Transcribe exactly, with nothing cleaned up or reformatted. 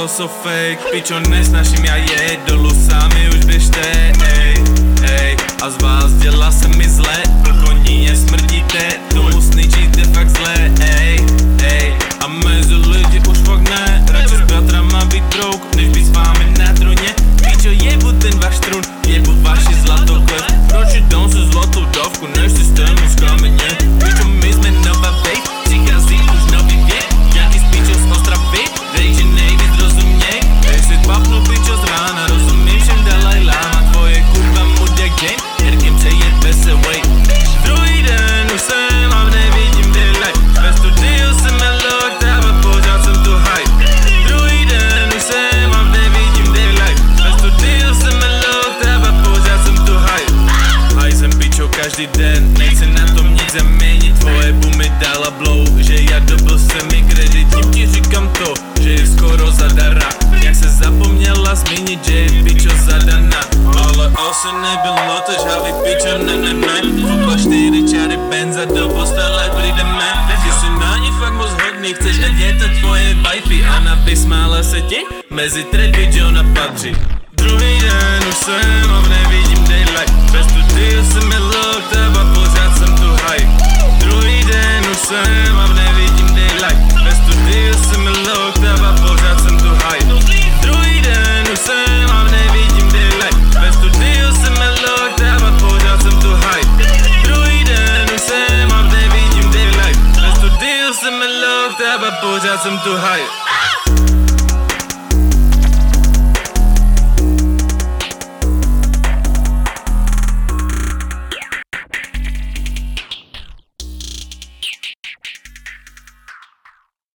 bylo so fake. Pičo, nesnažím, já je dolů, sami už běžte, ej, ej. A z vás dělá se mi zle, po koníně smrdíte, tomu sničíte fakt zle, ej, ej. A mezi lidi už fakt ne, radši s bratrama být drouk, než být s vámi na trůně. Pičo, jebu ten váš trůn, jebu vaši zlatou krev. Proč dám si zlatou dávku, než systému z kameně. Pičo, my jsme nová vejk, přichází už nový věk. Nějaký z pičo z Ostravy, dej, že nejvíc rozuměj. Ej, si papnu pičo z rána, rozumím všem Dalaj Lama. Tvoje kurva mood jak Jane, herkem přejede se way. Druhý den už jsem a nevidím daylight. Ve studiu jsem melok, ale pořád jsem tu high. Druhý den už jsem a nevidím daylight. Ve studiu jsem melok, ale pořád jsem tu high. High jsem pičo každý den, nechci na tom nic zaměnit. Tvoje boomy dala blow, že já dobil se mi kredit. Tím ti říkám to, že je skoro zadara. Jak se zapomněla zmínit, že je pičo zadaná. Ale asi nebylo to žhavý pičo, ne ne ne. Fukla čtyři čáry benza, do postele přijdeme. Že jsi na ní fakt moc hodný, chceš ať je to tvoje wifey. A na vysmála se ti, mezi tredy Johna patří. Druhý den už jsem a nevidím daylight. Ve studiu jsem melok, a pořád jsem tu high. Druhý den už jsem a nevidím daylight. Ve studiu jsem melok, a pořád jsem tu high. Druhý den už jsem a nevidím daylight. Ve studiu jsem melok, a pořád jsem tu high. Druhý den už jsem a nevidím daylight. Ve studiu jsem melok, a pořád jsem tu high.